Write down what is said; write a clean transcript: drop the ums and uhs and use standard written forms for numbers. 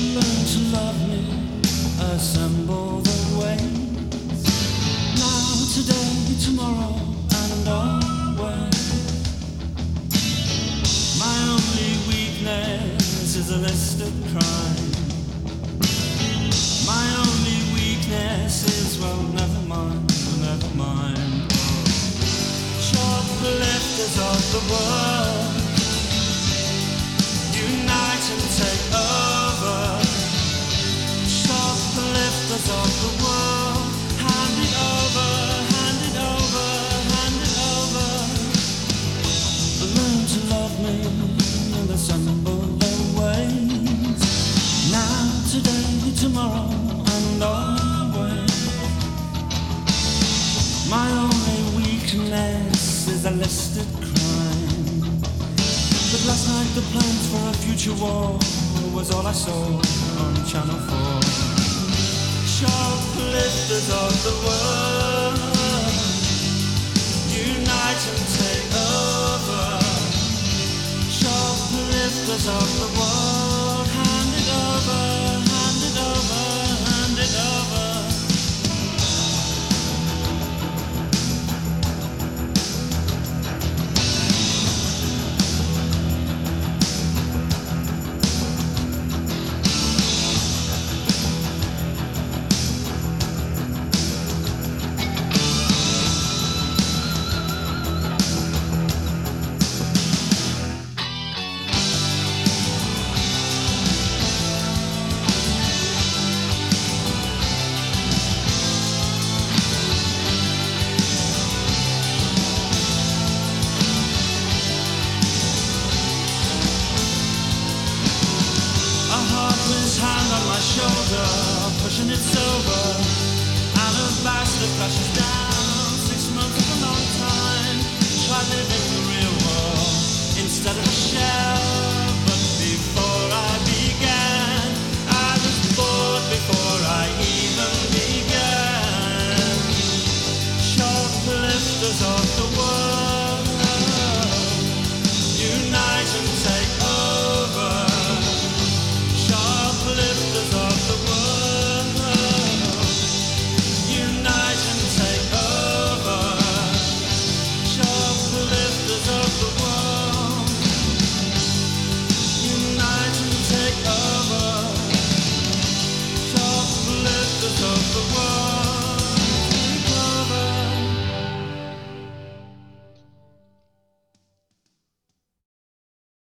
Learn to love me, assemble the ways. Now, today, tomorrow, and always. My only weakness is a list of crime. My only weakness is, well, never mind, never mind. Shoplifters of the world, unite and take over. Shoplifters of the world, hand it over, hand it over, hand it over. Learn to love me and assemble the ways. Now, today, tomorrow, and always. My only weakness is a listed crime. But last night the plans for a future war was all I saw on Channel 4. Shoplifters of the world, unite and take over. Shoplifters of the world, hand it over, hand it over, hand it over. Shoulder, pushing it sober. Alabaster flashes down. 6 months is a long time. Try living the real world instead of a shell.